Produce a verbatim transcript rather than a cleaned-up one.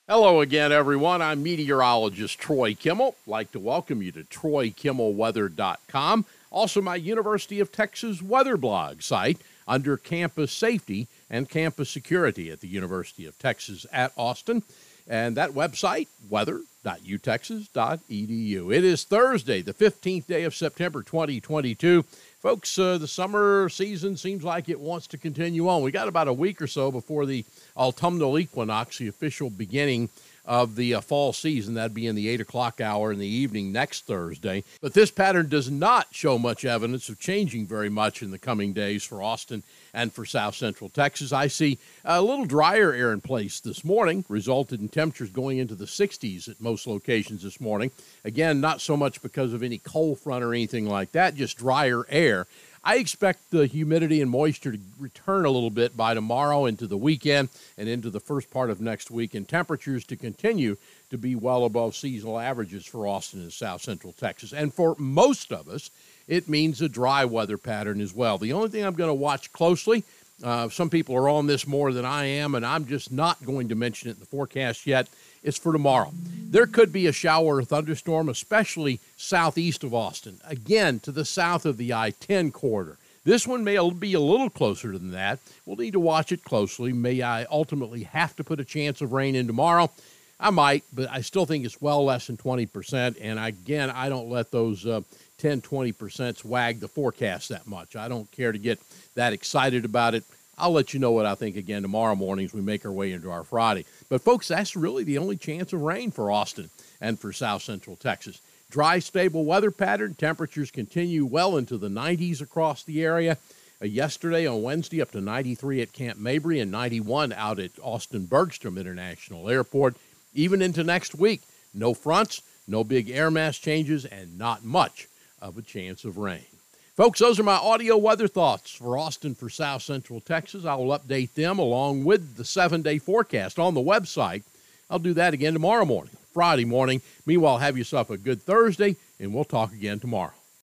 Hello again, everyone. I'm meteorologist Troy Kimmel. I'd like to welcome you to troy kimmel weather dot com. Also, my University of Texas weather blog site under campus safety and campus security at the University of Texas at Austin. And that website, weather dot u texas dot e d u. It is Thursday, the fifteenth day of September, twenty twenty-two. Folks, uh, the summer season seems like it wants to continue on. We got about a week or so before the autumnal equinox, the official beginning of the uh, fall season. That'd be in the eight o'clock hour in the evening next Thursday. But this pattern does not show much evidence of changing very much in the coming days for Austin and for South Central Texas. I see a little drier air in place this morning, resulted in temperatures going into the sixties at most locations this morning. Again, not so much because of any cold front or anything like that, just drier air. I expect the humidity and moisture to return a little bit by tomorrow into the weekend and into the first part of next week, and temperatures to continue to be well above seasonal averages for Austin and South Central Texas. And for most of us, it means a dry weather pattern as well. The only thing I'm going to watch closely, uh, some people are on this more than I am, and I'm just not going to mention it in the forecast yet, is for tomorrow. There could be a shower or thunderstorm, especially southeast of Austin, again to the south of the I ten corridor. This one may be a little closer than that. We'll need to watch it closely. May I ultimately have to put a chance of rain in tomorrow? I might, but I still think it's well less than twenty percent. And again, I don't let those uh, ten, twenty percent wag the forecast that much. I don't care to get that excited about it. I'll let you know what I think again tomorrow morning as we make our way into our Friday. But, folks, that's really the only chance of rain for Austin and for South Central Texas. Dry, stable weather pattern. Temperatures continue well into the nineties across the area. Uh, yesterday on Wednesday, up to ninety-three at Camp Mabry and ninety-one out at Austin Bergstrom International Airport. Even into next week, no fronts, no big air mass changes, and not much of a chance of rain. Folks, those are my audio weather thoughts for Austin, for South Central Texas. I will update them along with the seven-day forecast on the website. I'll do that again tomorrow morning, Friday morning. Meanwhile, have yourself a good Thursday, and we'll talk again tomorrow.